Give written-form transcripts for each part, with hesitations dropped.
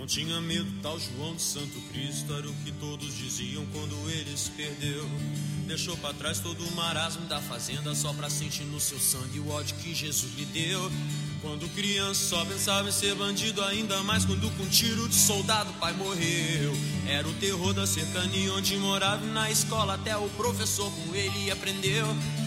Não tinha medo, tal João de Santo Cristo, era o que todos diziam quando ele se perdeu. Deixou pra trás todo o marasmo da fazenda, só pra sentir no seu sangue o ódio que Jesus lhe deu. Quando criança só pensava em ser bandido, ainda mais quando com tiro de soldado o pai morreu. Era o terror da cercania onde morava, e na escola até o professor com ele aprendeu.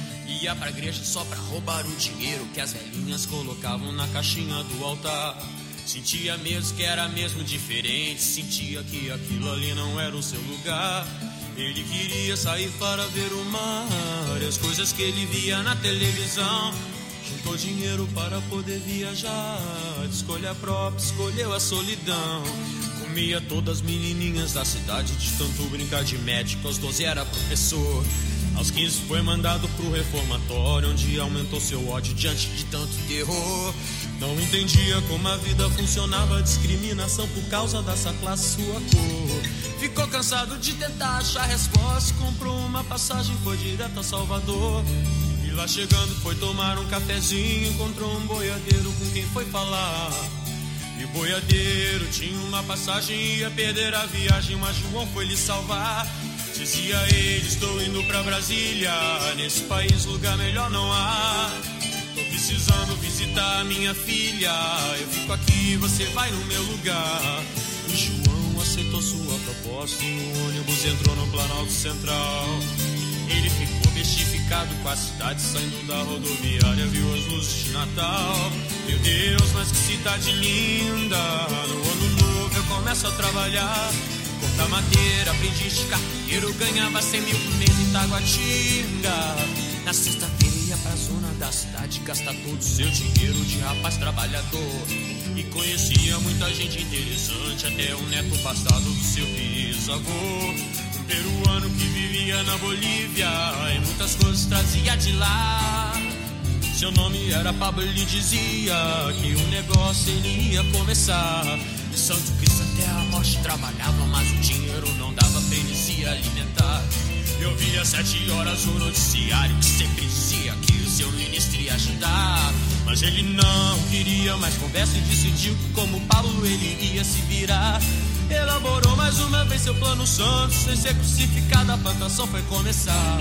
Ia pra igreja só pra roubar o dinheiro que as velhinhas colocavam na caixinha do altar. Sentia mesmo que era mesmo diferente, sentia que aquilo ali não era o seu lugar. Ele queria sair para ver o mar e as coisas que ele via na televisão. Juntou dinheiro para poder viajar, de escolha própria, escolheu a solidão. Comia todas as menininhas da cidade, de tanto brincar de médico, aos 12 era professor. Aos 15 foi mandado pro reformatório, onde aumentou seu ódio diante de tanto terror. Não entendia como a vida funcionava, discriminação por causa dessa classe, sua cor. Ficou cansado de tentar achar resposta, comprou uma passagem, foi direto a Salvador. E lá chegando foi tomar um cafezinho, encontrou um boiadeiro com quem foi falar. E o boiadeiro tinha uma passagem, ia perder a viagem, mas João foi lhe salvar. Dizia ele, estou indo pra Brasília, nesse país lugar melhor não há. Tô precisando visitar a minha filha, eu fico aqui, você vai no meu lugar. E João aceitou sua proposta e o ônibus entrou no Planalto Central. Ele ficou bestificado com a cidade, saindo da rodoviária, viu as luzes de Natal. Meu Deus, mas que cidade linda, no ano novo eu começo a trabalhar. Cortar madeira, aprendiz de carteiro, ganhava 100 mil por mês em Taguatinga. Na sexta-feira ia pra zona da cidade, gastar todo o seu dinheiro de rapaz trabalhador. E conhecia muita gente interessante, até um neto passado do seu bisavô. Um peruano que vivia na Bolívia e muitas coisas trazia de lá. Seu nome era Pablo, ele dizia que o negócio ele ia começar. De Santo Cristo até a morte trabalhava, mas o dinheiro não dava pra ele se alimentar. Eu via às 7 horas o noticiário que sempre dizia que o seu ministro ia ajudar. Mas ele não queria mais conversa e decidiu que como Paulo ele ia se virar. Elaborou mais uma vez seu plano santo, sem ser crucificado a plantação foi começar.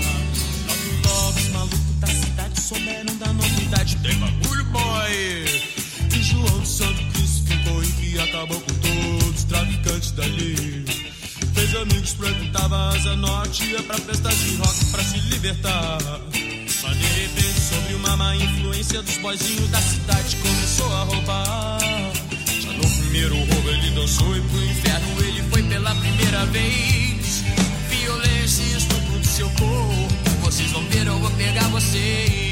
Logo os malucos da cidade souberam da novidade, tem bagulho boy. E João de Santo Cristo ficou em que acabou com todos os traficantes dali. Fez amigos, frequentava a Asa Norte, ia pra festas de rock pra se libertar. Mas de repente, sobre uma má influência dos boizinhos da cidade, começou a roubar. Já no primeiro roubo ele dançou e pro inferno ele foi pela primeira vez. Violência e estupro do seu corpo, vocês vão ver, eu vou pegar vocês.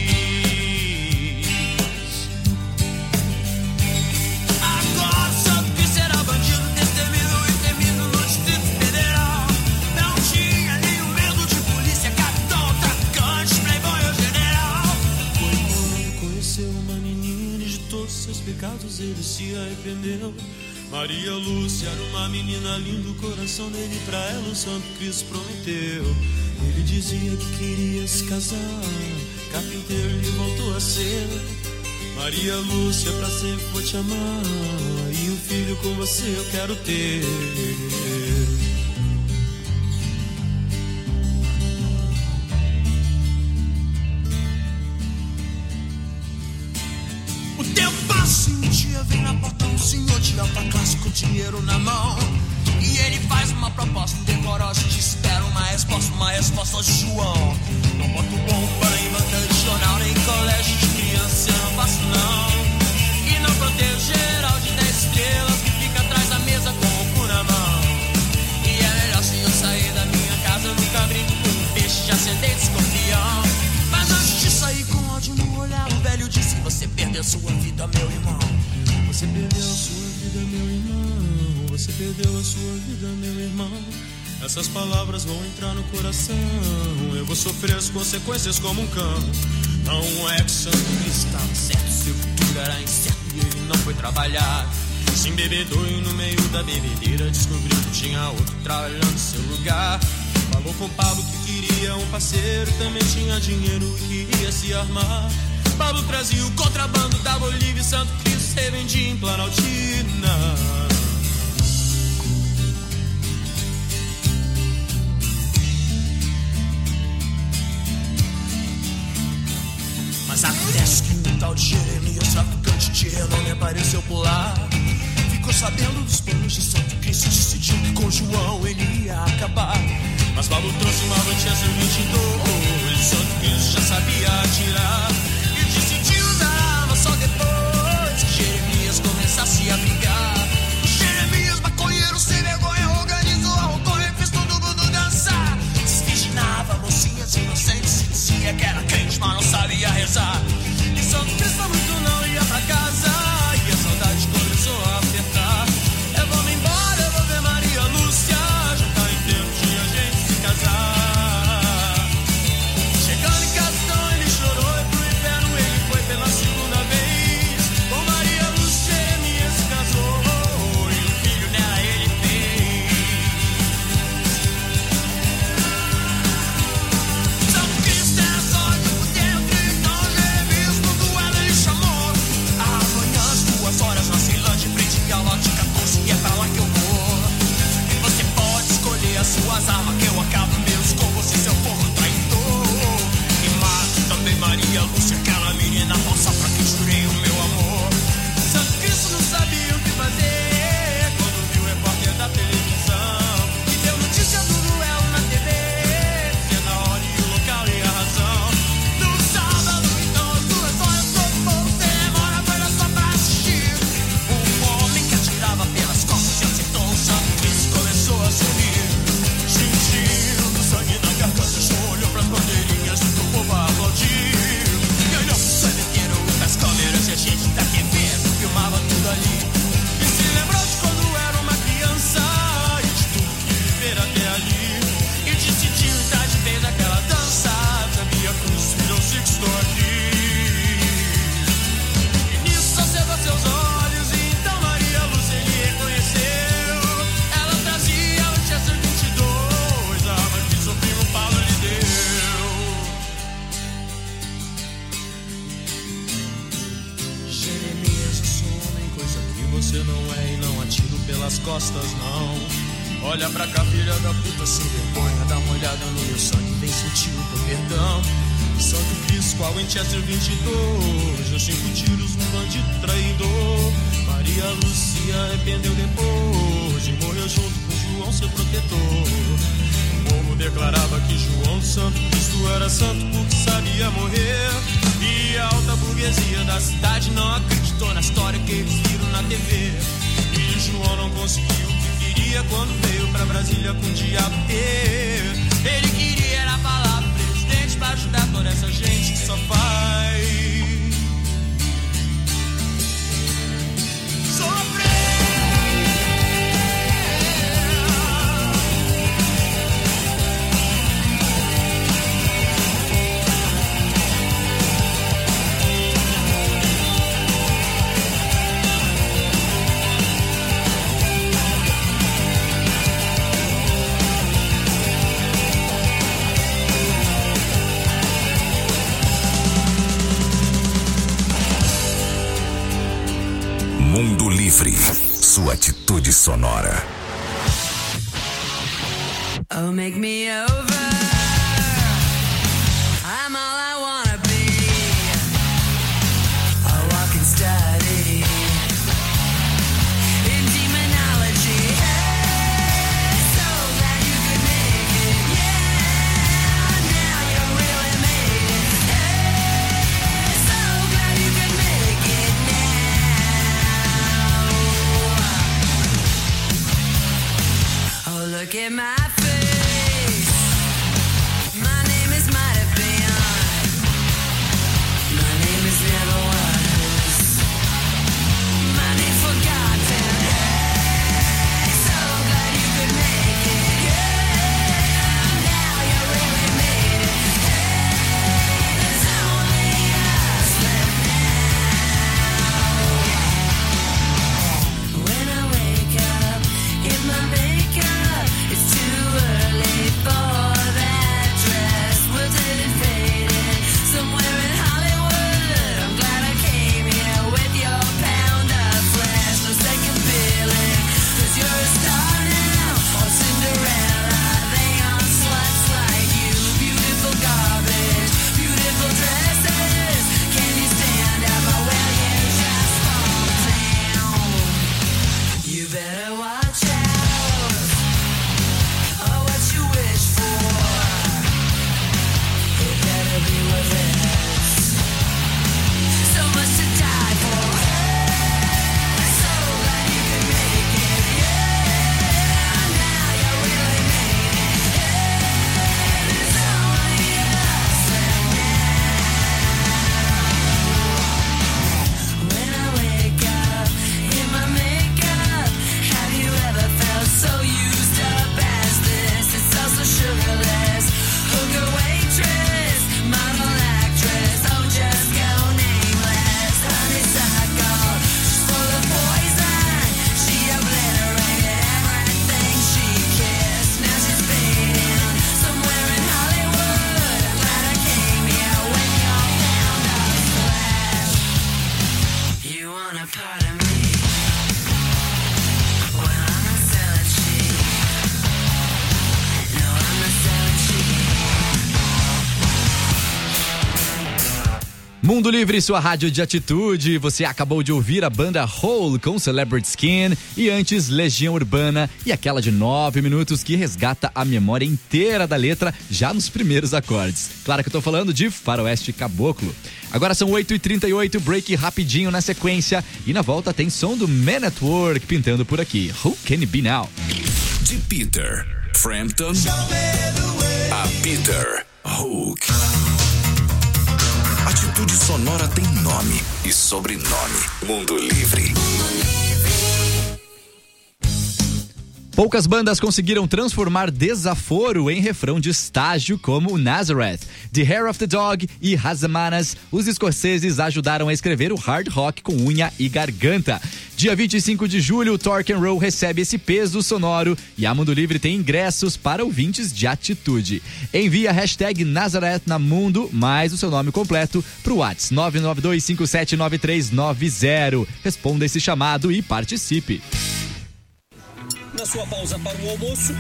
Pecados ele se arrependeu. Maria Lúcia era uma menina linda, o coração dele pra ela o Santo Cristo prometeu. Ele dizia que queria se casar, carpinteiro ele voltou a ser. Maria Lúcia, pra sempre vou te amar, e um filho com você eu quero ter. Um dia vem na porta um senhor de alta classe com dinheiro na mão. E ele faz uma proposta indecorosa, te espera uma resposta ao João. Não boto bomba em banca de jornal, nem colégio de criança, eu não faço não. E não protejo geral de 10 estrelas que fica atrás da mesa com o cu na mão. E é melhor se eu sair da minha casa, eu nunca brinco com um peixe de ascendente escorpião. Mas antes de sair com ódio no olhar, o velho disse: você perdeu sua vida, meu irmão. Você perdeu a sua vida, meu irmão. Você perdeu a sua vida, meu irmão. Essas palavras vão entrar no coração. Eu vou sofrer as consequências como um cão. Não é que Santo Cristo estava certo, seu futuro era incerto e ele não foi trabalhar. Se embebedou e no meio da bebedeira descobriu que tinha outro trabalhando no seu lugar. Falou com Pablo que queria um parceiro, também tinha dinheiro e queria se armar. Pablo trazia o contrabando da Bolívia e Santo Cristo revendia em Planaltina. tal de Jeremias, traficante de renome, apareceu por lá. Ficou sabendo dos planos de Santo Cristo, decidiu que com João ele ia acabar. Mas Paulo trouxe uma Winchester 22, Santo Cristo já sabia atirar. E decidiu usar arma só depois que Jeremias começasse a brigar. Jeremias, maconheiro sem vergonha, organizou a roconha e fez todo mundo dançar. Desvirginava mocinhas inocentes e dizia que era crente, mas não sabia rezar. E Santo Cristo muito não ia pra casa, e a saudade começou a apertar. Eu vou me embora, eu vou ver Maria Lúcia, já tá em tempo de a gente se casar. Chegando em casa então ele chorou e pro inferno ele foi pela segunda vez. Com Maria Lúcia Jeremias se casou e um filho nela ele fez. Santo Cristo era sódio por dentro, então Jeremias no duelo ele chamou. Amanhã às 2 horas na Ceilândia, em frente ao lote 14, e é pra lá que eu vou. E você pode escolher as suas armas, que eu acabo mesmo com você, seu porro traidor. E mato também Maria Lúcia, aquela menina falsa pra quem jurei o meu amor. Santo Cristo não sabia o que fazer quando viu o repórter da televisão e deu notícia do duelo na TV, dizendo a hora e o local e a razão. No sábado, então, às 2 horas, todo povo sem demora foi lá só pra assistir. Um homem que atirava pelas costas e acertou o Santo Cristo começou a sorrir. Sentindo sangue na garganta, João olhou pras bandeirinhas e o povo aplaudiu. E olhou pro sandeteiro, pras câmeras e a gente da TV filmava tudo ali. E se lembrou de quando era uma criança e de tudo que viver até ali. E decidiu entrar de vez naquela dança, sabia a cruz virou-se que estou aqui. E nisso acendeu seus olhos e então Maria Lúcia ele reconheceu. Ela trazia o Winchester 22, a arma que seu primo Paulo lhe deu. Jeremias, eu sou homem, coisa que você não é, e não atiro pelas costas, não. Olha pra cá, filha da puta, sem vergonha, dá uma olhada no meu sangue, vem sentir o teu perdão. Santo Cristo com a Winchester 22, deu 5 tiros num bandido traidor. Maria Lúcia arrependeu depois e morreu junto com João, seu protetor. O povo declarava que João Santo Cristo era santo porque sabia morrer. E a alta burguesia da cidade não acreditou na história que eles viram na TV. E João não conseguiu o que queria quando veio pra Brasília com o diabo ter. Ele queria era falar pro presidente pra ajudar toda essa gente que só faz sofrer. Mundo Livre, sua atitude sonora. Oh, make me over. I'm all I wanna be. A walking study in demonology. Hey, so glad you could make it. Yeah, now you really made it. Hey, so glad you could make it now. Oh, look at my face. part of me. Well, I'm not selling cheap. No, I'm not selling cheap. Mundo Livre, sua rádio de atitude. Você acabou de ouvir a banda Hole com Celebrity Skin e antes Legião Urbana e aquela de 9 minutos que resgata a memória inteira da letra já nos primeiros acordes. Claro que eu tô falando de Faroeste Caboclo. Agora são 8h38, break rapidinho na sequência e na volta tem som do Man at Work pintando por aqui. Who Can It Be Now? De Peter Frampton a Peter Hook. Atitude Sonora tem nome e sobrenome. Mundo Livre. Poucas bandas conseguiram transformar desaforo em refrão de estágio como Nazareth, The Hair of the Dog e Razamanas. Os escoceses ajudaram a escrever o hard rock com unha e garganta. Dia 25 de julho, o Torque and Roll recebe esse peso sonoro e a Mundo Livre tem ingressos para ouvintes de atitude. Envie a hashtag Nazareth na Mundo, mais o seu nome completo, pro WhatsApp 992579390. Responda esse chamado e participe. Na sua pausa para o almoço,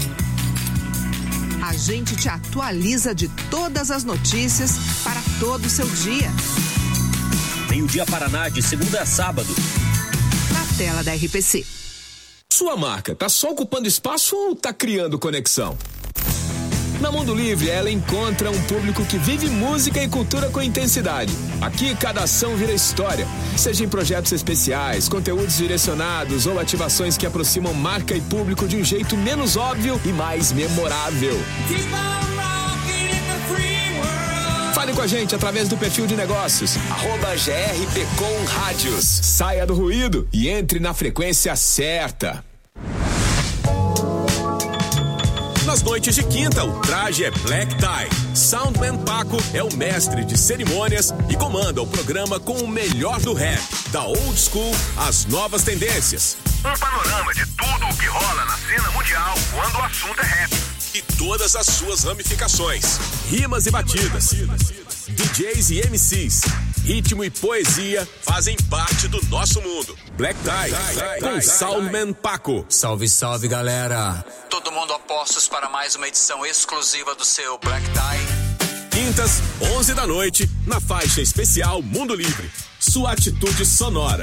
A gente te atualiza de todas as notícias para todo o seu dia. meio-dia Paraná, de segunda a sábado. Na tela da RPC. Sua marca tá só ocupando espaço ou tá criando conexão? Na Mundo Livre, ela encontra um público que vive música e cultura com intensidade. Aqui, cada ação vira história. Seja em projetos especiais, conteúdos direcionados ou ativações que aproximam marca e público de um jeito menos óbvio e mais memorável. Fale com a gente através do perfil de negócios, @GRPcom Rádios. Saia do ruído e entre na frequência certa. Nas noites de quinta, o traje é Black Tie. Soundman Paco é o mestre de cerimônias e comanda o programa com o melhor do rap, da old school às novas tendências. Um panorama de tudo o que rola na cena mundial quando o assunto é rap. E todas as suas ramificações, rimas e batidas, DJs e MCs, ritmo e poesia fazem parte do nosso mundo. Black Tie, com Soundman Paco. Salve, salve, galera. Todo mundo a postos para mais uma edição exclusiva do seu Black Tie. Quintas, 11 da noite, na faixa especial Mundo Livre. Sua atitude sonora.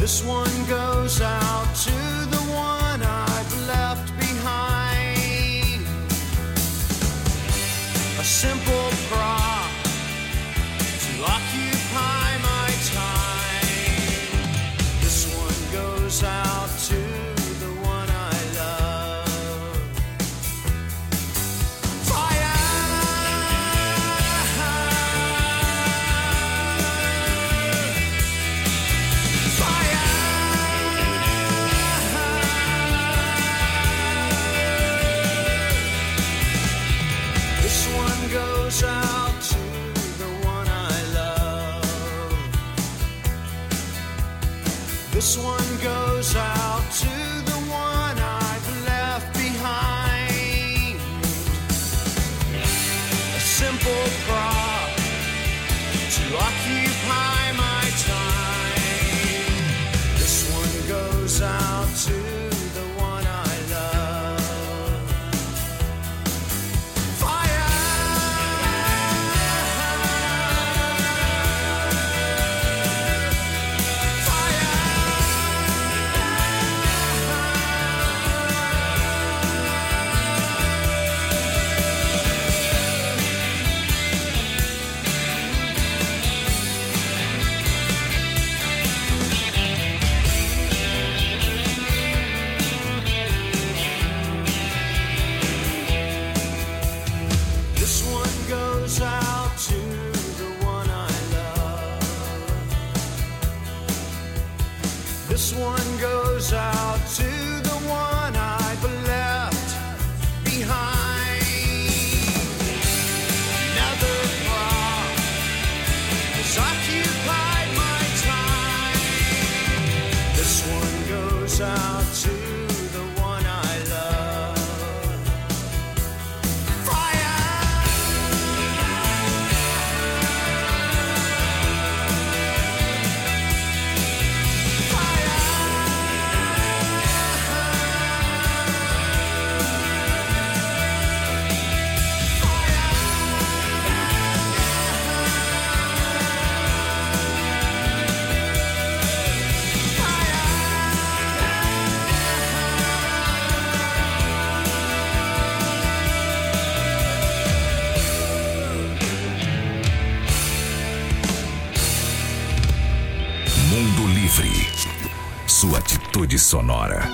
This one goes out to the one I've left behind. A simple prop to occupy my time. This one goes out to the one I love. Fire! Fire! This one goes out to the one I love. This one goes out to the one I've left behind. A simple prop to occupy my time. This one goes out to the one I love. Fire! This one goes out to the one I love. This one goes out to the one I've left behind. Another prop has occupied my time. This one goes out to the one I love. Fire! Mundo Livre. Sua atitude sonora.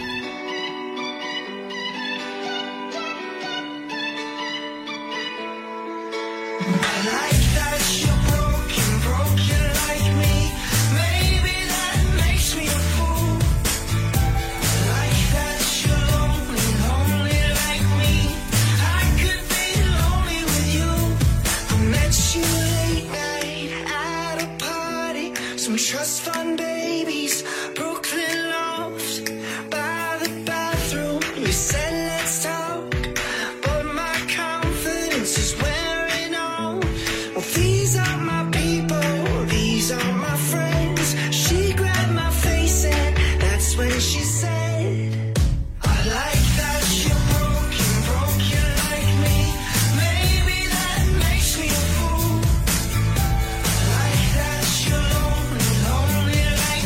Like that you're broken like me. Maybe that makes me a fool. Like that you're lonely like me. I could be lonely with you. I met you late night at a party. Some trust fund babies, Brooklyn loft by the bathroom. You said let's talk, but my confidence is wearing on. Well, these are my people, these are my friends. She grabbed my face and that's when she said, I like that you're broken like me. Maybe that makes me a fool. Like that you're lonely like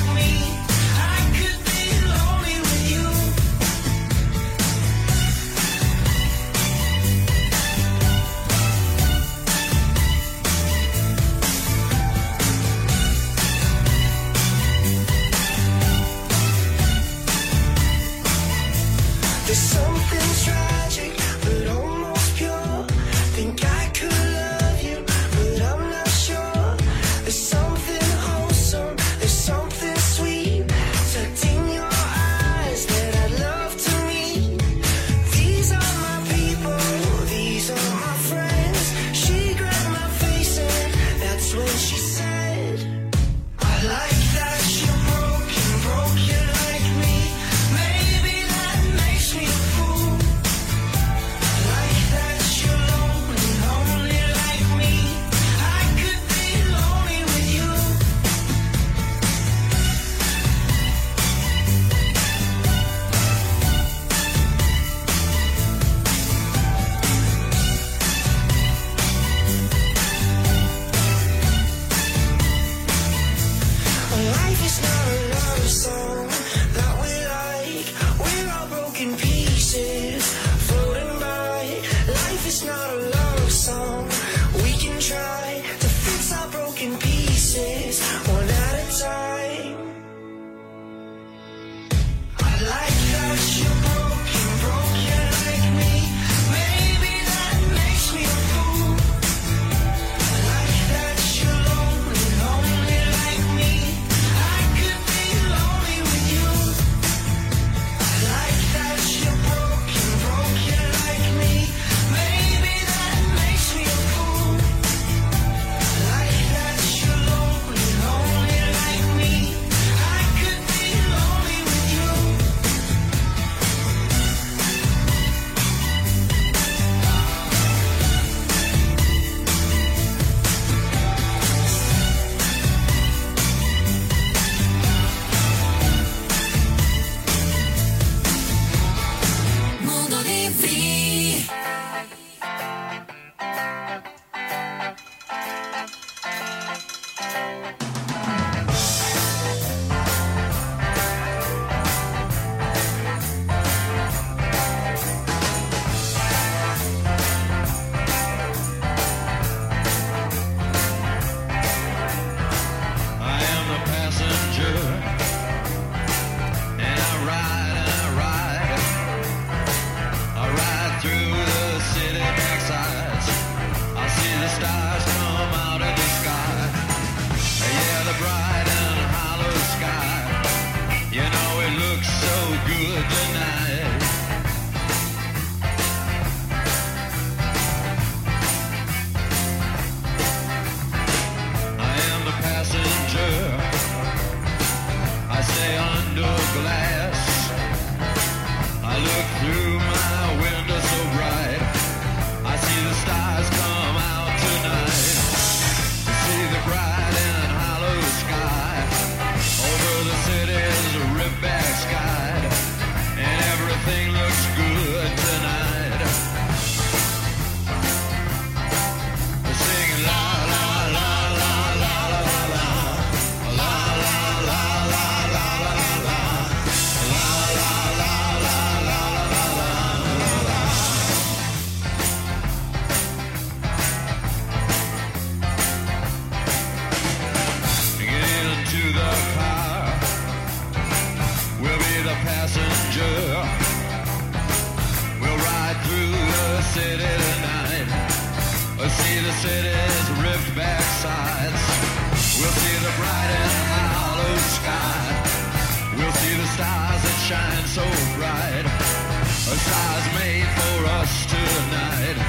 city's ripped back sides. We'll see the bright and hollow sky. We'll see the stars that shine so bright. Stars made for us tonight.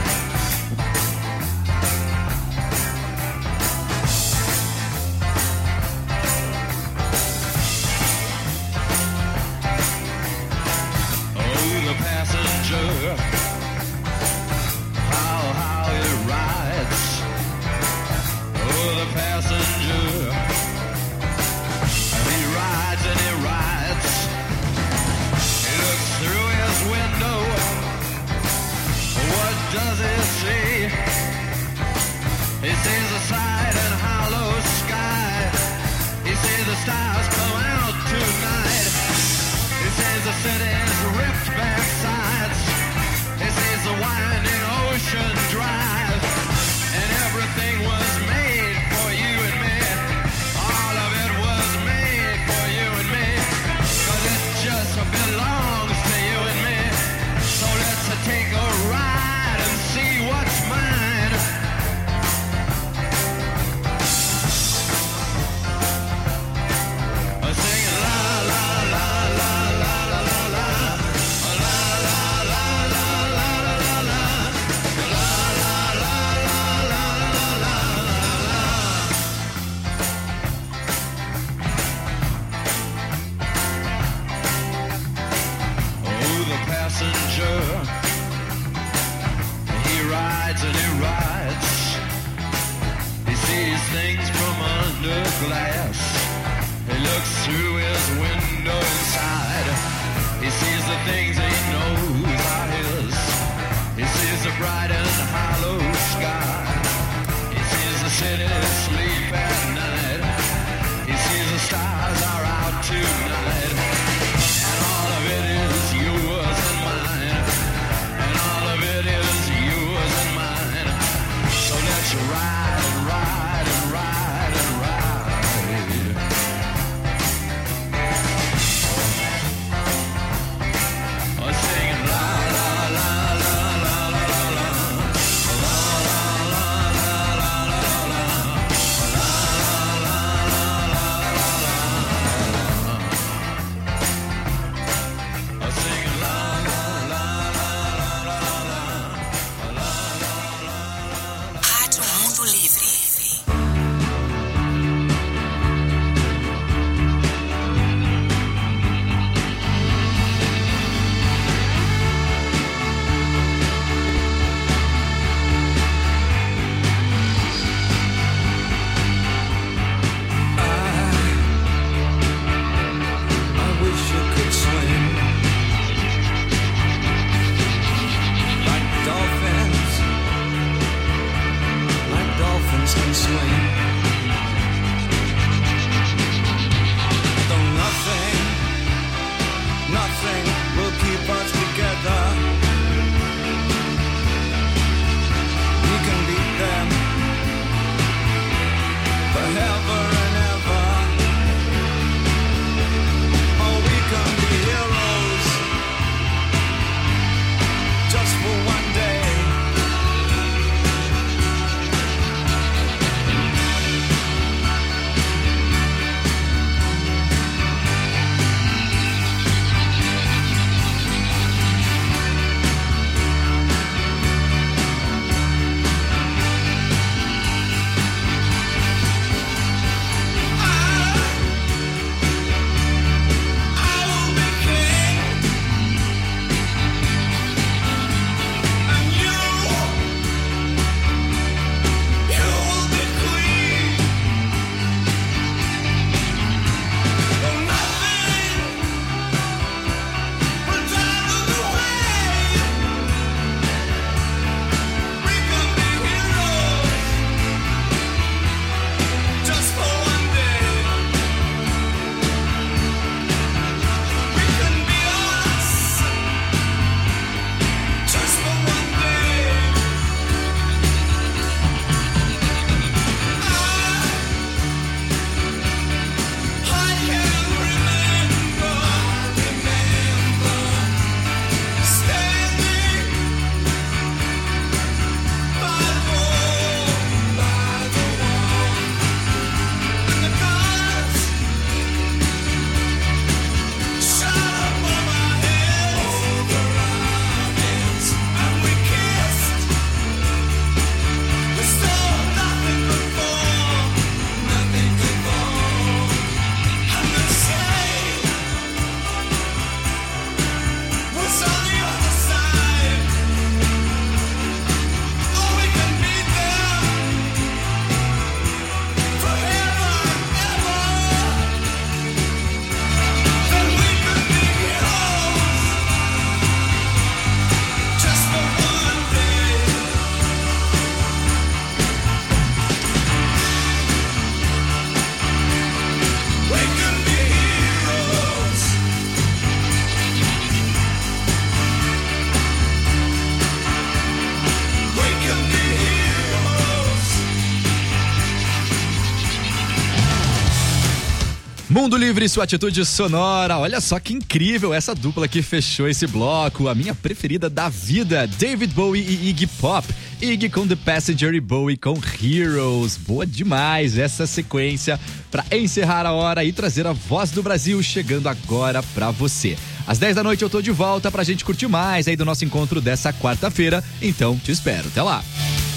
Oh, the passenger, how he rides. Oh, the passenger, he rides and he rides. He looks through his window. What does he see? He sees the side and hollow sky. He sees the stars come out tonight. He sees the city's ripped back sides. He sees the winding ocean drive. And everything was made for you and me. All of it was made for you and me. 'Cause it just belongs to you and me. So let's take a ride and see what's mine. Singing la la la la la la la la. La la la la la la la la. La la la la la la la. Oh, the passenger, he rides and he rides. He sees things from under glass. He looks through his window inside. He sees the things he knows are his. He sees the bright and hollow sky. He sees the city sleep at night. He sees the stars are out tonight. And all of it is yours and mine. And all of it is yours and mine. So let's ride and ride and ride and ride. Singing la la la la la la la la. La la la la la la la. La la la la la la la. Mundo Livre, sua atitude sonora. Olha só que incrível essa dupla que fechou esse bloco. A minha preferida da vida, David Bowie e Iggy Pop. Iggy com The Passenger e Bowie com Heroes. Boa demais essa sequência para encerrar a hora e trazer a voz do Brasil chegando agora para você. Às 10 da noite eu tô de volta pra gente curtir mais aí do nosso encontro dessa quarta-feira. Então te espero. Até lá.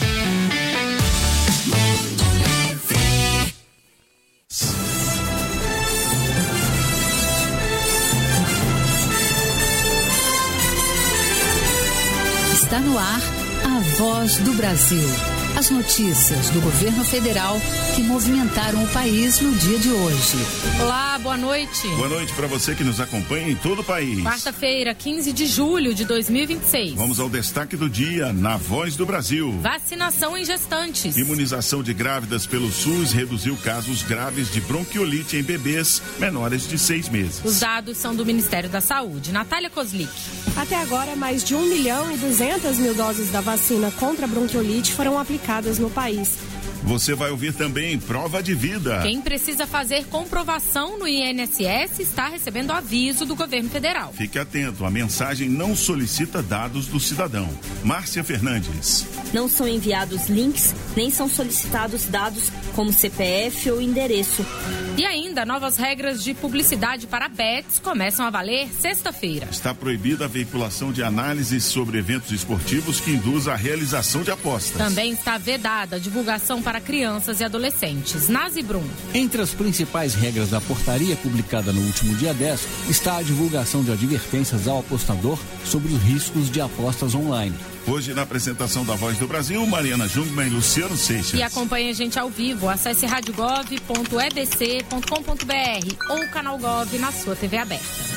Está no ar a Voz do Brasil. As notícias do governo federal que movimentaram o país no dia de hoje. Olá, boa noite. Boa noite para você que nos acompanha em todo o país. Quarta-feira, 15 de julho de 2026. Vamos ao destaque do dia na Voz do Brasil. Vacinação em gestantes. Imunização de grávidas pelo SUS reduziu casos graves de bronquiolite em bebês menores de 6 meses. Os dados são do Ministério da Saúde. Natália Kozlik. Até agora, mais de 1.200.000 doses da vacina contra a bronquiolite foram aplicadas no país. Você vai ouvir também prova de vida. Quem precisa fazer comprovação no INSS está recebendo aviso do governo federal. Fique atento, a mensagem não solicita dados do cidadão. Márcia Fernandes. Não são enviados links, nem são solicitados dados como CPF ou endereço. E ainda, novas regras de publicidade para bets começam a valer sexta-feira. Está proibida a veiculação de análises sobre eventos esportivos que induzam a realização de apostas. Também está vedada a divulgação para crianças e adolescentes. Nazi Brum. Entre as principais regras da portaria publicada no último dia 10 está a divulgação de advertências ao apostador sobre os riscos de apostas online. Hoje, na apresentação da Voz do Brasil, Mariana Jungmann e Luciano Seixas. E acompanhe a gente ao vivo. Acesse radiogov.edc.com.br ou o canal Gov na sua TV aberta.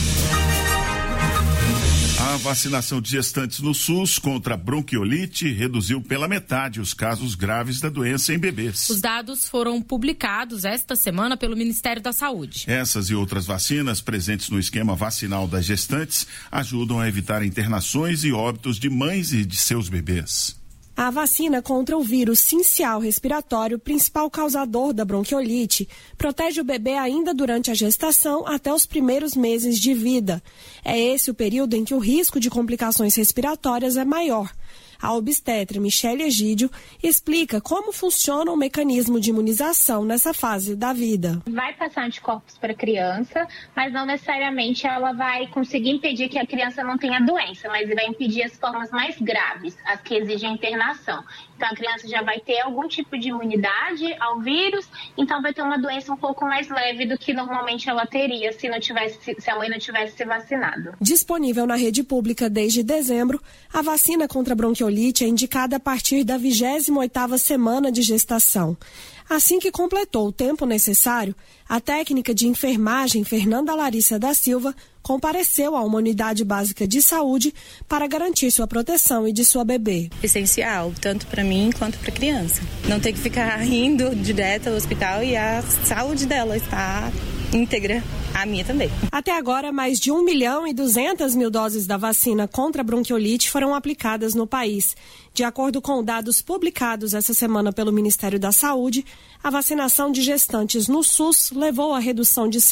A vacinação de gestantes no SUS contra a bronquiolite reduziu pela metade os casos graves da doença em bebês. Os dados foram publicados esta semana pelo Ministério da Saúde. Essas e outras vacinas presentes no esquema vacinal das gestantes ajudam a evitar internações e óbitos de mães e de seus bebês. A vacina contra o vírus sincial respiratório, principal causador da bronquiolite, protege o bebê ainda durante a gestação até os primeiros meses de vida. É esse o período em que o risco de complicações respiratórias é maior. A obstetra Michele Egídio explica como funciona o mecanismo de imunização nessa fase da vida. Vai passar anticorpos para a criança, mas não necessariamente ela vai conseguir impedir que a criança não tenha doença, mas vai impedir as formas mais graves, as que exigem internação. Então a criança já vai ter algum tipo de imunidade ao vírus, então vai ter uma doença um pouco mais leve do que normalmente ela teria se a mãe não tivesse se vacinado. Disponível na rede pública desde dezembro, a vacina contra a bronquiolite é indicada a partir da 28ª semana de gestação. Assim que completou o tempo necessário, a técnica de enfermagem Fernanda Larissa da Silva compareceu a uma unidade básica de saúde para garantir sua proteção e de sua bebê. Essencial, tanto para mim quanto para a criança. Não ter que ficar indo direto ao hospital e a saúde dela está íntegra. A minha também. Até agora, mais de 1.200.000 doses da vacina contra a bronquiolite foram aplicadas no país. De acordo com dados publicados essa semana pelo Ministério da Saúde, a vacinação de gestantes no SUS levou à redução de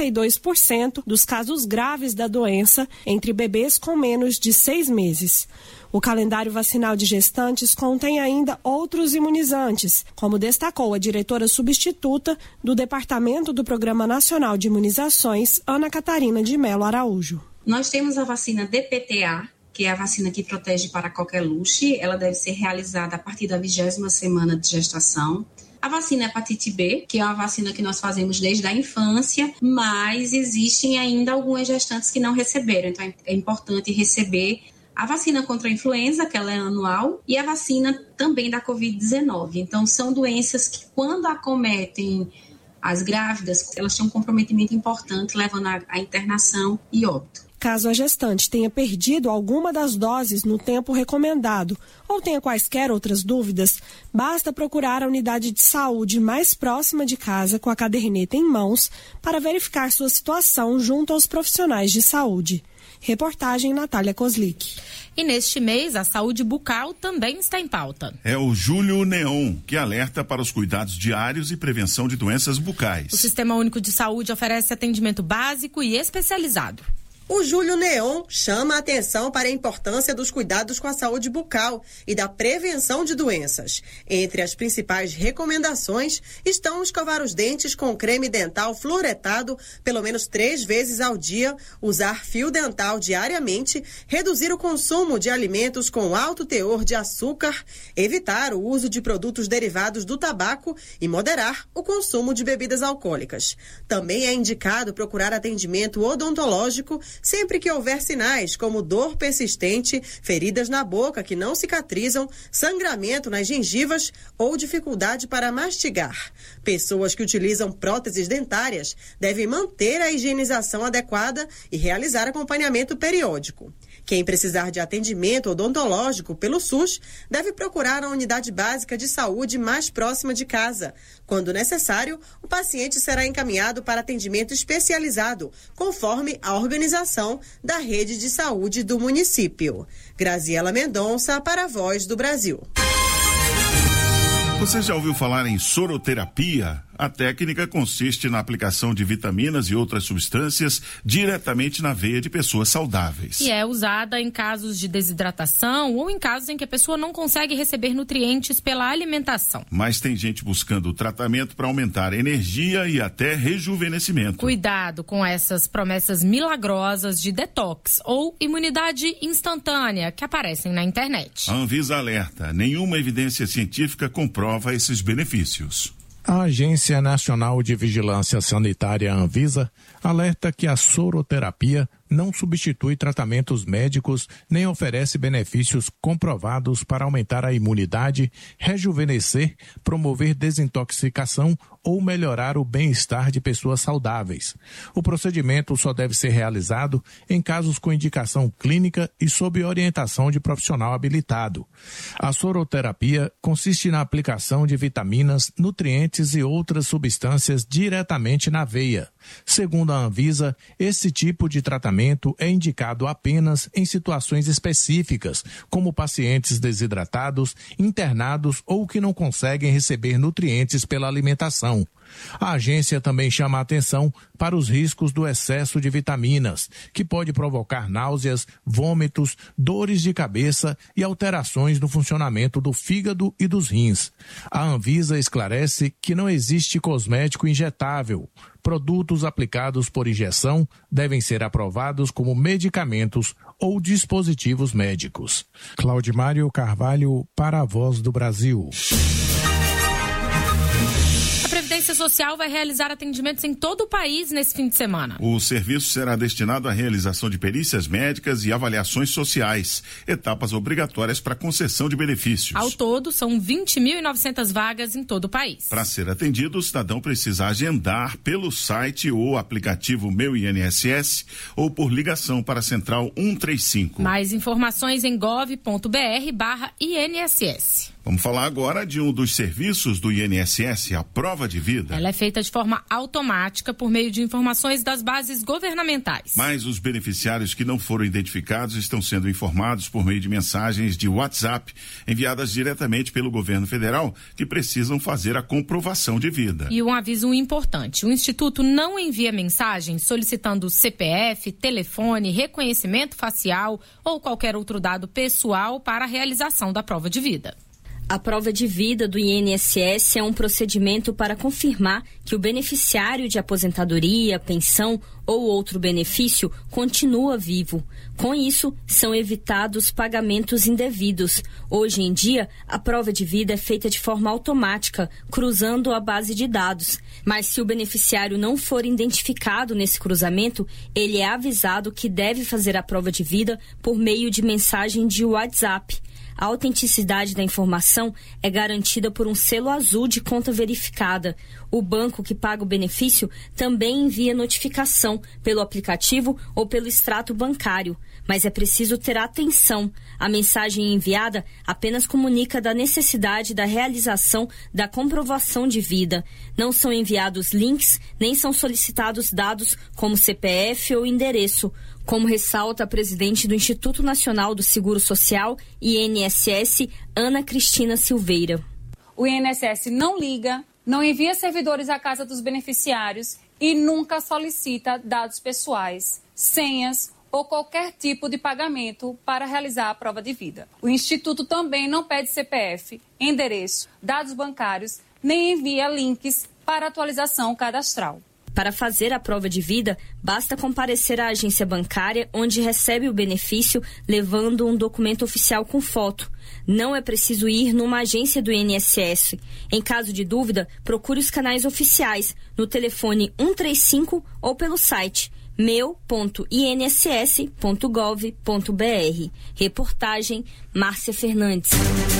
52% dos casos graves da doença entre bebês com menos de 6 meses. O calendário vacinal de gestantes contém ainda outros imunizantes, como destacou a diretora substituta do Departamento do Programa Nacional de Imunizações, Ana Catarina de Melo Araújo. Nós temos a vacina DPTA, que é a vacina que protege para qualquer luxe. Ela deve ser realizada a partir da 20ª semana de gestação. A vacina hepatite B, que é uma vacina que nós fazemos desde a infância, mas existem ainda algumas gestantes que não receberam, então é importante receber a vacina contra a influenza, que ela é anual, e a vacina também da Covid-19. Então, são doenças que, quando acometem as grávidas, elas têm um comprometimento importante, levando à internação e óbito. Caso a gestante tenha perdido alguma das doses no tempo recomendado ou tenha quaisquer outras dúvidas, basta procurar a unidade de saúde mais próxima de casa com a caderneta em mãos para verificar sua situação junto aos profissionais de saúde. Reportagem Natália Kozlik. E neste mês, a saúde bucal também está em pauta. É o Julho Neon, que alerta para os cuidados diários e prevenção de doenças bucais. O Sistema Único de Saúde oferece atendimento básico e especializado. O Julho Neon chama a atenção para a importância dos cuidados com a saúde bucal e da prevenção de doenças. Entre as principais recomendações estão escovar os dentes com creme dental fluoretado pelo menos 3 vezes ao dia, usar fio dental diariamente, reduzir o consumo de alimentos com alto teor de açúcar, evitar o uso de produtos derivados do tabaco e moderar o consumo de bebidas alcoólicas. Também é indicado procurar atendimento odontológico sempre que houver sinais como dor persistente, feridas na boca que não cicatrizam, sangramento nas gengivas ou dificuldade para mastigar. Pessoas que utilizam próteses dentárias devem manter a higienização adequada e realizar acompanhamento periódico. Quem precisar de atendimento odontológico pelo SUS deve procurar a unidade básica de saúde mais próxima de casa. Quando necessário, o paciente será encaminhado para atendimento especializado, conforme a organização da rede de saúde do município. Graziela Mendonça, para a Voz do Brasil. Você já ouviu falar em soroterapia? A técnica consiste na aplicação de vitaminas e outras substâncias diretamente na veia de pessoas saudáveis. E é usada em casos de desidratação ou em casos em que a pessoa não consegue receber nutrientes pela alimentação. Mas tem gente buscando tratamento para aumentar a energia e até rejuvenescimento. Cuidado com essas promessas milagrosas de detox ou imunidade instantânea que aparecem na internet. A Anvisa alerta: nenhuma evidência científica comprova esses benefícios. A Agência Nacional de Vigilância Sanitária, Anvisa, alerta que a soroterapia não substitui tratamentos médicos nem oferece benefícios comprovados para aumentar a imunidade, rejuvenescer, promover desintoxicação ou melhorar o bem-estar de pessoas saudáveis. O procedimento só deve ser realizado em casos com indicação clínica e sob orientação de profissional habilitado. A soroterapia consiste na aplicação de vitaminas, nutrientes e outras substâncias diretamente na veia. Segundo a Anvisa, esse tipo de tratamento é indicado apenas em situações específicas, como pacientes desidratados, internados ou que não conseguem receber nutrientes pela alimentação. A agência também chama a atenção para os riscos do excesso de vitaminas, que pode provocar náuseas, vômitos, dores de cabeça e alterações no funcionamento do fígado e dos rins. A Anvisa esclarece que não existe cosmético injetável. Produtos aplicados por injeção devem ser aprovados como medicamentos ou dispositivos médicos. Claudimário Carvalho, para a Voz do Brasil. A Previdência Social vai realizar atendimentos em todo o país nesse fim de semana. O serviço será destinado à realização de perícias médicas e avaliações sociais, etapas obrigatórias para concessão de benefícios. Ao todo, são 20.900 vagas em todo o país. Para ser atendido, o cidadão precisa agendar pelo site ou aplicativo Meu INSS ou por ligação para a Central 135. Mais informações em gov.br/INSS. Vamos falar agora de um dos serviços do INSS, a prova de vida. Ela é feita de forma automática por meio de informações das bases governamentais. Mas os beneficiários que não foram identificados estão sendo informados por meio de mensagens de WhatsApp enviadas diretamente pelo governo federal que precisam fazer a comprovação de vida. E um aviso importante: o Instituto não envia mensagens solicitando CPF, telefone, reconhecimento facial ou qualquer outro dado pessoal para a realização da prova de vida. A prova de vida do INSS é um procedimento para confirmar que o beneficiário de aposentadoria, pensão ou outro benefício continua vivo. Com isso, são evitados pagamentos indevidos. Hoje em dia, a prova de vida é feita de forma automática, cruzando a base de dados. Mas se o beneficiário não for identificado nesse cruzamento, ele é avisado que deve fazer a prova de vida por meio de mensagem de WhatsApp. A autenticidade da informação é garantida por um selo azul de conta verificada. O banco que paga o benefício também envia notificação pelo aplicativo ou pelo extrato bancário. Mas é preciso ter atenção. A mensagem enviada apenas comunica da necessidade da realização da comprovação de vida. Não são enviados links, nem são solicitados dados como CPF ou endereço. como ressalta a presidente do Instituto Nacional do Seguro Social, INSS, Ana Cristina Silveira. O INSS não liga, não envia servidores à casa dos beneficiários e nunca solicita dados pessoais, senhas ou qualquer tipo de pagamento para realizar a prova de vida. O Instituto também não pede CPF, endereço, dados bancários, nem envia links para atualização cadastral. Para fazer a prova de vida, basta comparecer à agência bancária onde recebe o benefício levando um documento oficial com foto. Não é preciso ir numa agência do INSS. Em caso de dúvida, procure os canais oficiais no telefone 135 ou pelo site meu.inss.gov.br. Reportagem Márcia Fernandes.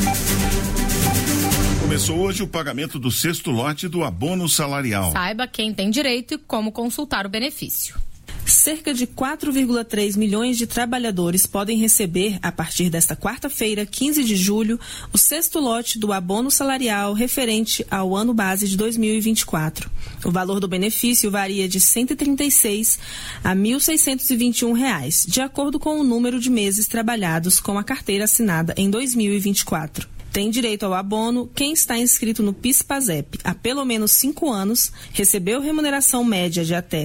Começou hoje o pagamento do 6º lote do abono salarial. Saiba quem tem direito e como consultar o benefício. Cerca de 4,3 milhões de trabalhadores podem receber, a partir desta quarta-feira, 15 de julho, o 6º lote do abono salarial referente ao ano base de 2024. O valor do benefício varia de R$ 136 a R$ 1.621, de acordo com o número de meses trabalhados com a carteira assinada em 2024. Tem direito ao abono quem está inscrito no PIS/PASEP há pelo menos 5 anos, recebeu remuneração média de até R$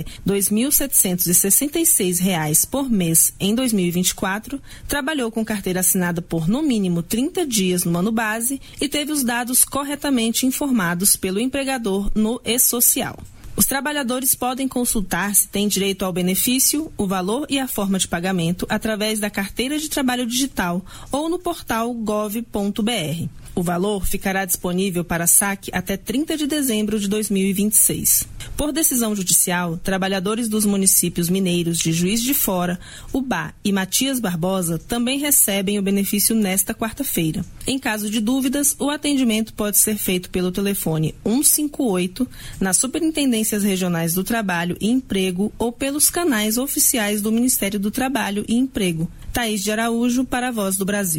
2.766 por mês em 2024, trabalhou com carteira assinada por no mínimo 30 dias no ano base e teve os dados corretamente informados pelo empregador no e-social. Os trabalhadores podem consultar se têm direito ao benefício, o valor e a forma de pagamento através da carteira de trabalho digital ou no portal gov.br. O valor ficará disponível para saque até 30 de dezembro de 2026. Por decisão judicial, trabalhadores dos municípios mineiros de Juiz de Fora, Ubá e Matias Barbosa também recebem o benefício nesta quarta-feira. Em caso de dúvidas, o atendimento pode ser feito pelo telefone 158, nas Superintendências Regionais do Trabalho e Emprego ou pelos canais oficiais do Ministério do Trabalho e Emprego. Thaís de Araújo, para a Voz do Brasil.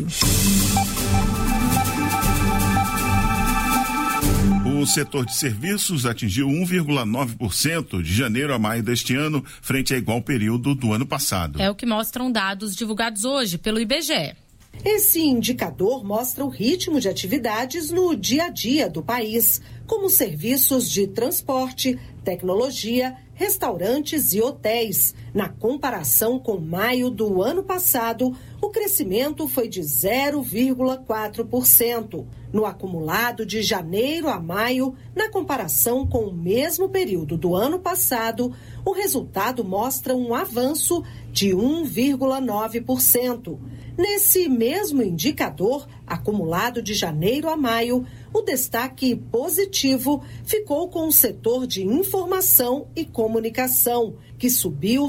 O setor de serviços atingiu 1,9% de janeiro a maio deste ano, frente a igual período do ano passado. É o que mostram dados divulgados hoje pelo IBGE. Esse indicador mostra o ritmo de atividades no dia a dia do país, como serviços de transporte, tecnologia, restaurantes e hotéis. Na comparação com maio do ano passado, o crescimento foi de 0,4%. No acumulado de janeiro a maio, na comparação com o mesmo período do ano passado, o resultado mostra um avanço de 1,9%. Nesse mesmo indicador, acumulado de janeiro a maio, o destaque positivo ficou com o setor de informação e comunicação, que subiu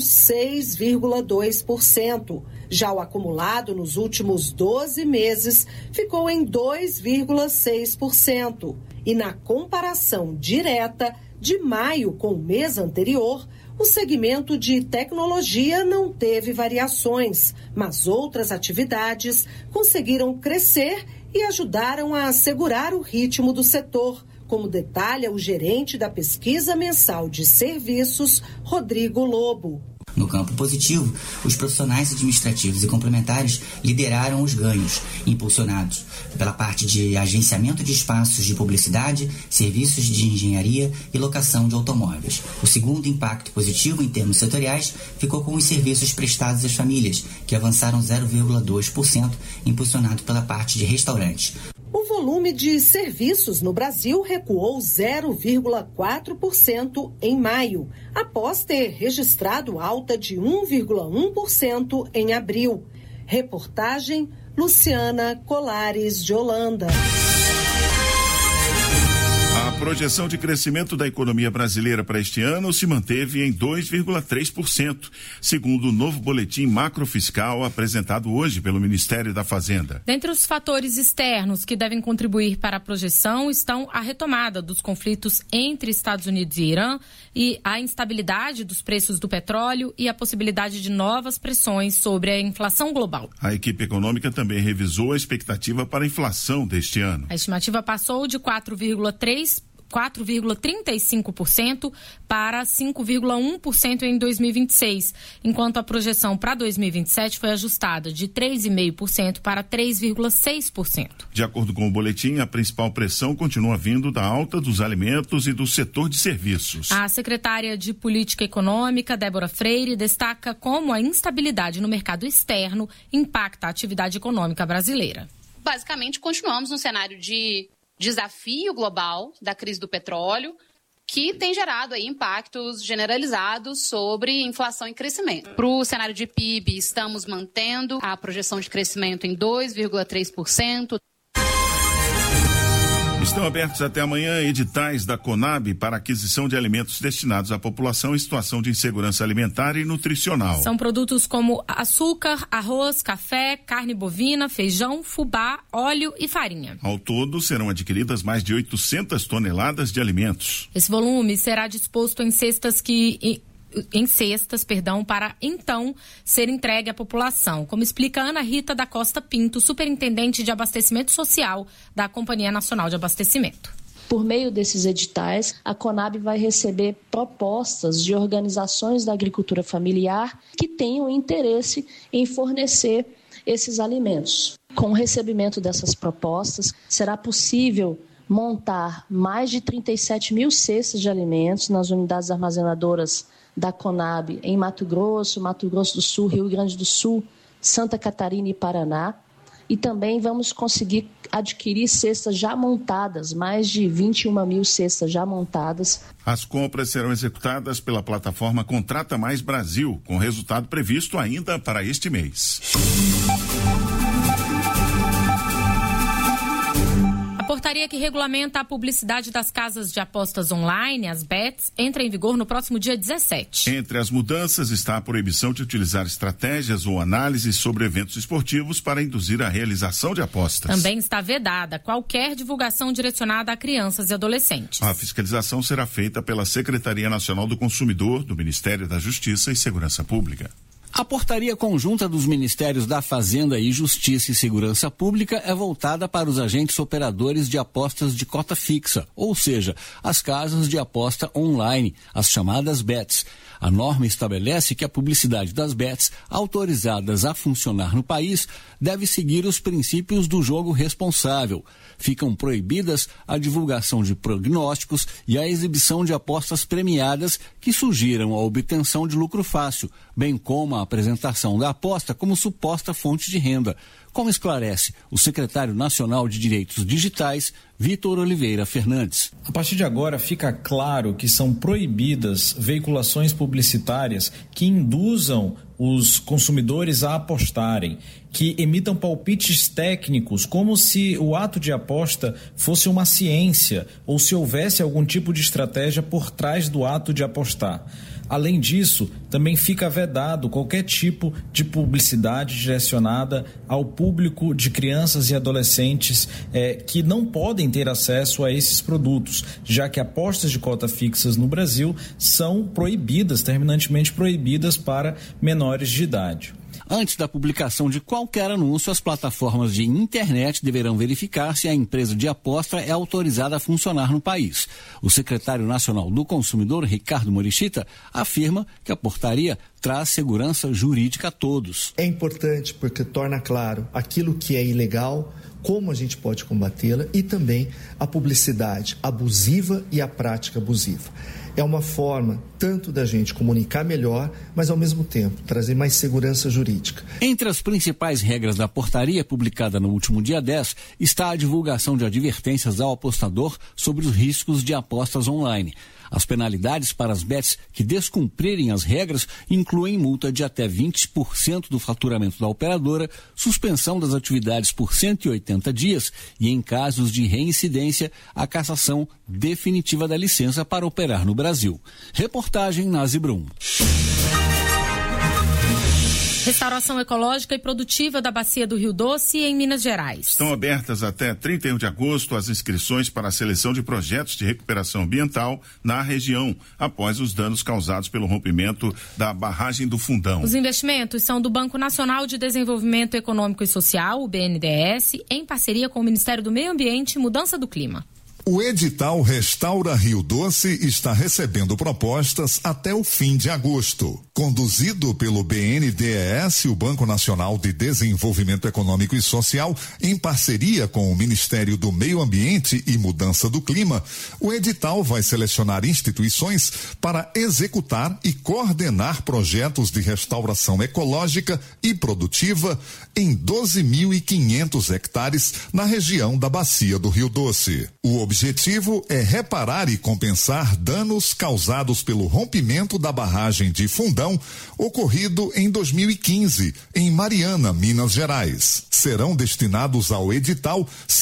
6,2%. Já o acumulado nos últimos 12 meses ficou em 2,6%. E na comparação direta de maio com o mês anterior, o segmento de tecnologia não teve variações, mas outras atividades conseguiram crescer e ajudaram a assegurar o ritmo do setor, como detalha o gerente da pesquisa mensal de serviços, Rodrigo Lobo. No campo positivo, os profissionais administrativos e complementares lideraram os ganhos, impulsionados pela parte de agenciamento de espaços de publicidade, serviços de engenharia e locação de automóveis. O segundo impacto positivo em termos setoriais ficou com os serviços prestados às famílias, que avançaram 0,2%, impulsionado pela parte de restaurantes. O volume de serviços no Brasil recuou 0,4% em maio, após ter registrado alta de 1,1% em abril. Reportagem Luciana Colares de Holanda. A projeção de crescimento da economia brasileira para este ano se manteve em 2,3%, segundo o novo boletim macrofiscal apresentado hoje pelo Ministério da Fazenda. Dentre os fatores externos que devem contribuir para a projeção estão a retomada dos conflitos entre Estados Unidos e Irã e a instabilidade dos preços do petróleo e a possibilidade de novas pressões sobre a inflação global. A equipe econômica também revisou a expectativa para a inflação deste ano. A estimativa passou de 4,3% 4,35% para 5,1% em 2026, enquanto a projeção para 2027 foi ajustada de 3,5% para 3,6%. De acordo com o boletim, a principal pressão continua vindo da alta dos alimentos e do setor de serviços. A secretária de Política Econômica, Débora Freire, destaca como a instabilidade no mercado externo impacta a atividade econômica brasileira. Basicamente, continuamos num cenário de desafio global da crise do petróleo, que tem gerado aí impactos generalizados sobre inflação e crescimento. Para o cenário de PIB, estamos mantendo a projeção de crescimento em 2,3%. Estão abertos até amanhã editais da Conab para aquisição de alimentos destinados à população em situação de insegurança alimentar e nutricional. São produtos como açúcar, arroz, café, carne bovina, feijão, fubá, óleo e farinha. Ao todo, serão adquiridas mais de 800 toneladas de alimentos. Esse volume será disposto em cestas para então ser entregue à população, como explica Ana Rita da Costa Pinto, superintendente de abastecimento social da Companhia Nacional de Abastecimento. Por meio desses editais, a Conab vai receber propostas de organizações da agricultura familiar que tenham interesse em fornecer esses alimentos. Com o recebimento dessas propostas, será possível montar mais de 37 mil cestas de alimentos nas unidades armazenadoras da Conab em Mato Grosso do Sul, Rio Grande do Sul, Santa Catarina e Paraná. E também vamos conseguir adquirir cestas já montadas, mais de 21 mil cestas já montadas. As compras serão executadas pela plataforma Contrata Mais Brasil, com resultado previsto ainda para este mês. A portaria que regulamenta a publicidade das casas de apostas online, as bets, entra em vigor no próximo dia 17. Entre as mudanças está a proibição de utilizar estratégias ou análises sobre eventos esportivos para induzir a realização de apostas. Também está vedada qualquer divulgação direcionada a crianças e adolescentes. A fiscalização será feita pela Secretaria Nacional do Consumidor, do Ministério da Justiça e Segurança Pública. A portaria conjunta dos Ministérios da Fazenda e Justiça e Segurança Pública é voltada para os agentes operadores de apostas de cota fixa, ou seja, as casas de aposta online, as chamadas bets. A norma estabelece que a publicidade das bets, autorizadas a funcionar no país, deve seguir os princípios do jogo responsável. Ficam proibidas a divulgação de prognósticos e a exibição de apostas premiadas que sugiram a obtenção de lucro fácil, bem como a apresentação da aposta como suposta fonte de renda, como esclarece o secretário nacional de Direitos Digitais, Vitor Oliveira Fernandes. A partir de agora fica claro que são proibidas veiculações publicitárias que induzam os consumidores a apostarem, que emitam palpites técnicos como se o ato de aposta fosse uma ciência ou se houvesse algum tipo de estratégia por trás do ato de apostar. Além disso, também fica vedado qualquer tipo de publicidade direcionada ao público de crianças e adolescentes que não podem ter acesso a esses produtos, já que apostas de cota fixas no Brasil são proibidas, terminantemente proibidas para menores de idade. Antes da publicação de qualquer anúncio, as plataformas de internet deverão verificar se a empresa de aposta é autorizada a funcionar no país. O secretário nacional do Consumidor, Ricardo Morichita, afirma que a portaria traz segurança jurídica a todos. É importante porque torna claro aquilo que é ilegal, como a gente pode combatê-la e também a publicidade abusiva e a prática abusiva. É uma forma tanto da gente comunicar melhor, mas ao mesmo tempo trazer mais segurança jurídica. Entre as principais regras da portaria publicada no último dia 10 está a divulgação de advertências ao apostador sobre os riscos de apostas online. As penalidades para as bets que descumprirem as regras incluem multa de até 20% do faturamento da operadora, suspensão das atividades por 180 dias e, em casos de reincidência, a cassação definitiva da licença para operar no Brasil. Reportagem Nazi Brum. Restauração ecológica e produtiva da Bacia do Rio Doce, em Minas Gerais. Estão abertas até 31 de agosto as inscrições para a seleção de projetos de recuperação ambiental na região, após os danos causados pelo rompimento da barragem do Fundão. Os investimentos são do Banco Nacional de Desenvolvimento Econômico e Social, o BNDES, em parceria com o Ministério do Meio Ambiente e Mudança do Clima. O edital Restaura Rio Doce está recebendo propostas até o fim de agosto. Conduzido pelo BNDES, o Banco Nacional de Desenvolvimento Econômico e Social, em parceria com o Ministério do Meio Ambiente e Mudança do Clima, o edital vai selecionar instituições para executar e coordenar projetos de restauração ecológica e produtiva em 12.500 hectares na região da Bacia do Rio Doce. O objetivo é reparar e compensar danos causados pelo rompimento da barragem de Fundão, ocorrido em 2015, em Mariana, Minas Gerais. Serão destinados ao edital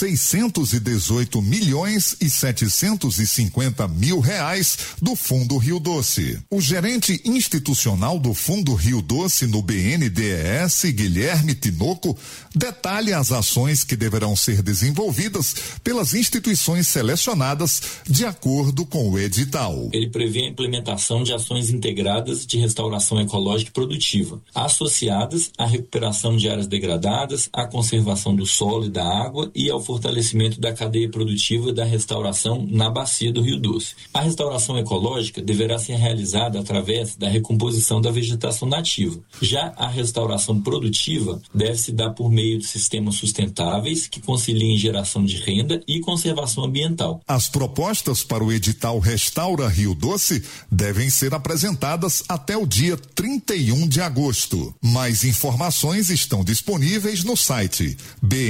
618.750.000 reais do Fundo Rio Doce. O gerente institucional do Fundo Rio Doce no BNDES, Guilherme Tinoco, detalha as ações que deverão ser desenvolvidas pelas instituições selecionadas de acordo com o edital. Ele prevê a implementação de ações integradas de restauração ecológica e produtiva, associadas à recuperação de áreas degradadas, à conservação do solo e da água e ao fortalecimento da cadeia produtiva da restauração na bacia do Rio Doce. A restauração ecológica deverá ser realizada através da recomposição da vegetação nativa. Já a restauração produtiva deve se dar por meio de sistemas sustentáveis que conciliem geração de renda e conservação ambiental. As propostas para o edital Restaura Rio Doce devem ser apresentadas até o dia 31 de agosto. Mais informações estão disponíveis no site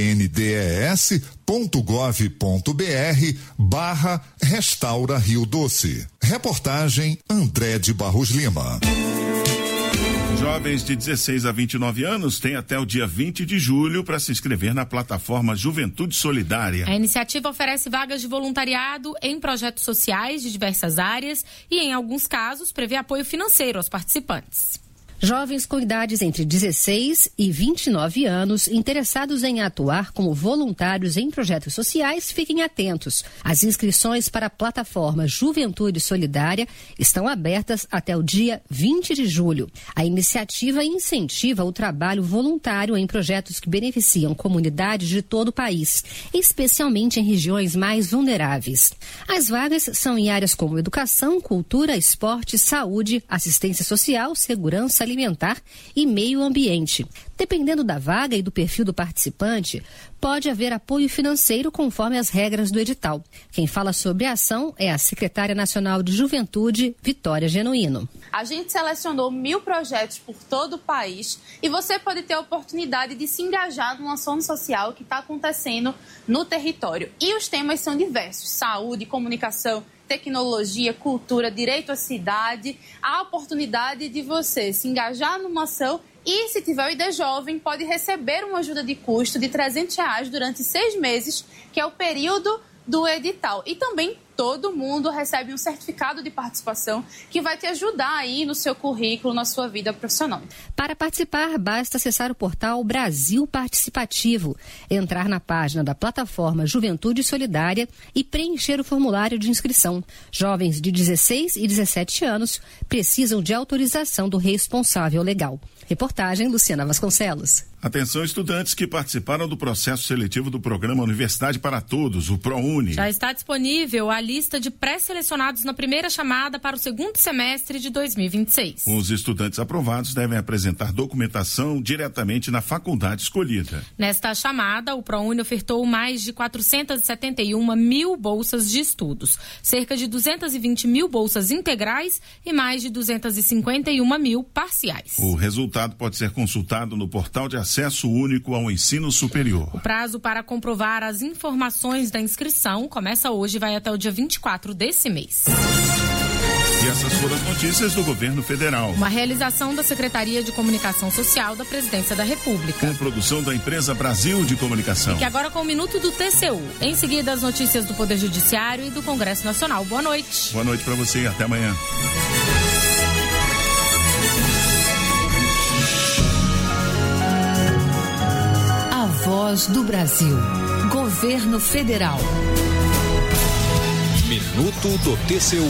bndes.gov.br/Restaura Rio Doce. Reportagem André de Barros Lima. Jovens de 16 a 29 anos têm até o dia 20 de julho para se inscrever na plataforma Juventude Solidária. A iniciativa oferece vagas de voluntariado em projetos sociais de diversas áreas e, em alguns casos, prevê apoio financeiro aos participantes. Jovens com idades entre 16 e 29 anos interessados em atuar como voluntários em projetos sociais, fiquem atentos. As inscrições para a plataforma Juventude Solidária estão abertas até o dia 20 de julho. A iniciativa incentiva o trabalho voluntário em projetos que beneficiam comunidades de todo o país, especialmente em regiões mais vulneráveis. As vagas são em áreas como educação, cultura, esporte, saúde, assistência social, segurança alimentar e meio ambiente. Dependendo da vaga e do perfil do participante, pode haver apoio financeiro conforme as regras do edital. Quem fala sobre a ação é a secretária nacional de Juventude, Vitória Genuíno. A gente selecionou 1.000 projetos por todo o país e você pode ter a oportunidade de se engajar numa ação social que está acontecendo no território. E os temas são diversos: saúde, comunicação, tecnologia, cultura, direito à cidade. Há a oportunidade de você se engajar numa ação e, se tiver o ID Jovem, pode receber uma ajuda de custo de R$300 durante 6 meses, que é o período do edital. E também todo mundo recebe um certificado de participação que vai te ajudar aí no seu currículo, na sua vida profissional. Para participar, basta acessar o portal Brasil Participativo, entrar na página da plataforma Juventude Solidária e preencher o formulário de inscrição. Jovens de 16 e 17 anos precisam de autorização do responsável legal. Reportagem Luciana Vasconcelos. Atenção, estudantes que participaram do processo seletivo do programa Universidade para Todos, o ProUni. Já está disponível a lista de pré-selecionados na primeira chamada para o segundo semestre de 2026. Os estudantes aprovados devem apresentar documentação diretamente na faculdade escolhida. Nesta chamada, o ProUni ofertou mais de 471 mil bolsas de estudos, cerca de 220 mil bolsas integrais e mais de 251 mil parciais. O resultado pode ser consultado no portal de acesso único ao ensino superior. O prazo para comprovar as informações da inscrição começa hoje e vai até o dia 24 desse mês. E essas foram as notícias do governo federal. Uma realização da Secretaria de Comunicação Social da Presidência da República. Com produção da empresa Brasil de Comunicação. E que agora com o Minuto do TCU. Em seguida, as notícias do Poder Judiciário e do Congresso Nacional. Boa noite. Boa noite para você e até amanhã. Voz do Brasil. Governo Federal. Minuto do TCU.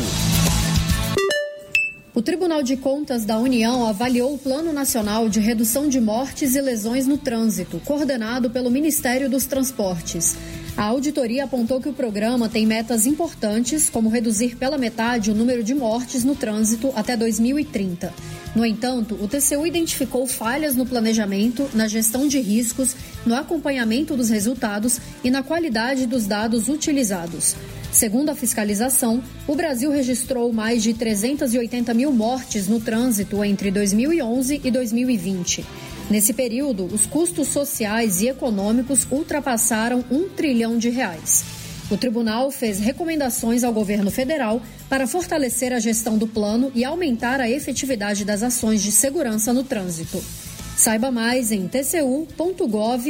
O Tribunal de Contas da União avaliou o Plano Nacional de Redução de Mortes e Lesões no Trânsito, coordenado pelo Ministério dos Transportes. A auditoria apontou que o programa tem metas importantes, como reduzir pela metade o número de mortes no trânsito até 2030. No entanto, o TCU identificou falhas no planejamento, na gestão de riscos, no acompanhamento dos resultados e na qualidade dos dados utilizados. Segundo a fiscalização, o Brasil registrou mais de 380 mil mortes no trânsito entre 2011 e 2020. Nesse período, os custos sociais e econômicos ultrapassaram R$1 trilhão. O tribunal fez recomendações ao governo federal para fortalecer a gestão do plano e aumentar a efetividade das ações de segurança no trânsito. Saiba mais em tcu.gov.br.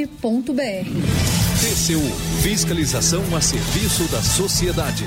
TCU, fiscalização a serviço da sociedade.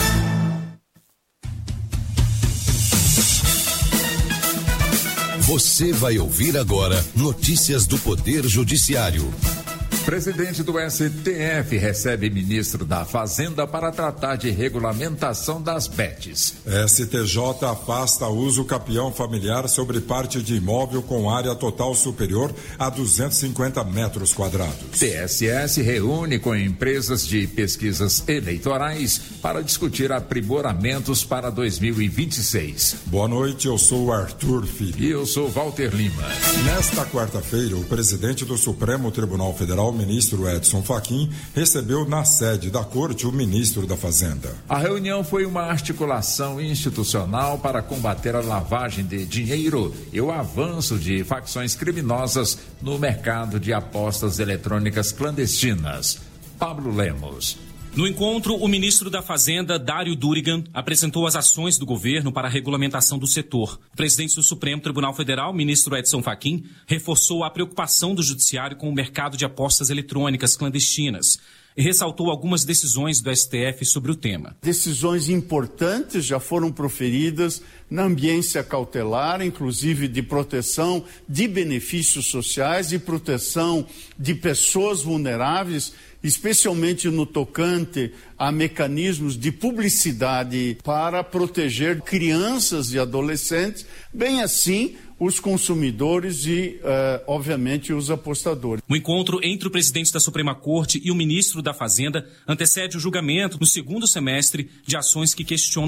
Você vai ouvir agora notícias do Poder Judiciário. Presidente do STF recebe ministro da Fazenda para tratar de regulamentação das bets. STJ afasta uso capião familiar sobre parte de imóvel com área total superior a 250 metros quadrados. TSS reúne com empresas de pesquisas eleitorais para discutir aprimoramentos para 2026. Boa noite, eu sou Arthur Filho. E eu sou Walter Lima. Nesta quarta-feira, o presidente do Supremo Tribunal Federal, ministro Edson Fachin, recebeu na sede da Corte o ministro da Fazenda. A reunião foi uma articulação institucional para combater a lavagem de dinheiro e o avanço de facções criminosas no mercado de apostas eletrônicas clandestinas. Pablo Lemos. No encontro, o ministro da Fazenda, Dário Durigan, apresentou as ações do governo para a regulamentação do setor. O presidente do Supremo Tribunal Federal, ministro Edson Fachin, reforçou a preocupação do judiciário com o mercado de apostas eletrônicas clandestinas e ressaltou algumas decisões do STF sobre o tema. Decisões importantes já foram proferidas na ambiência cautelar, inclusive de proteção de benefícios sociais e proteção de pessoas vulneráveis, especialmente no tocante a mecanismos de publicidade para proteger crianças e adolescentes, bem assim os consumidores e, obviamente, os apostadores. O encontro entre o presidente da Suprema Corte e o ministro da Fazenda antecede o julgamento no segundo semestre de ações que questionam